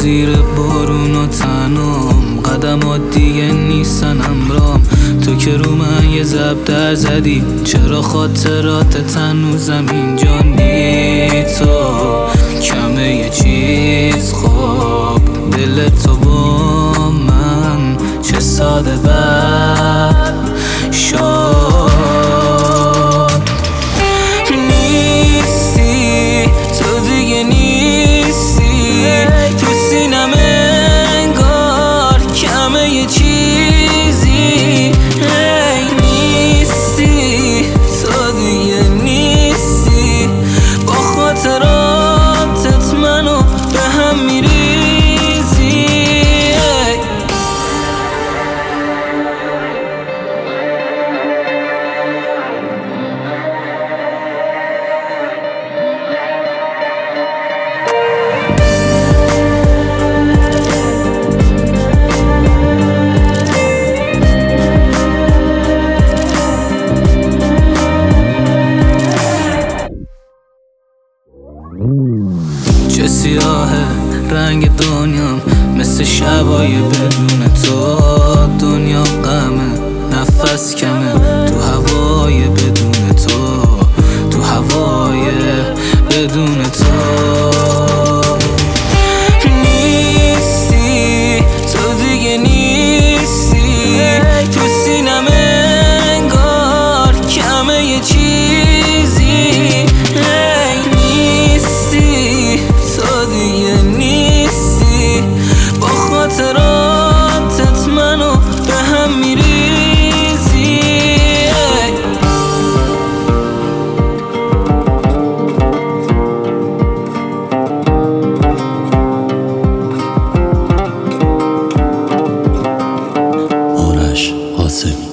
زیر بارون و تنام، قدمات دیگه نیستن همرام. تو که رو من یه زبدر زدی، چرا خاطرات هنوزم اینجا نی؟ تو کمه یه چیز خوب دل تو با من چه ساده بد شد. نیستی تو دیگه نیستی، تو سینم انگار کمه یه چیزی. نیستی تو دیگه نیستی، با خاطراتت منو به هم میریزی. چه سیاهه رنگ دنیام، مثل شبای بدون تو. دنیا غمه، نفس کمه، تو هوای بدون تو، تو هوای بدون تو. نیستی تو دیگه نیستی، تو سینم انگار کمه یه چیزی. با خاطراتت منو به هم میریزی. آرش قاسمی.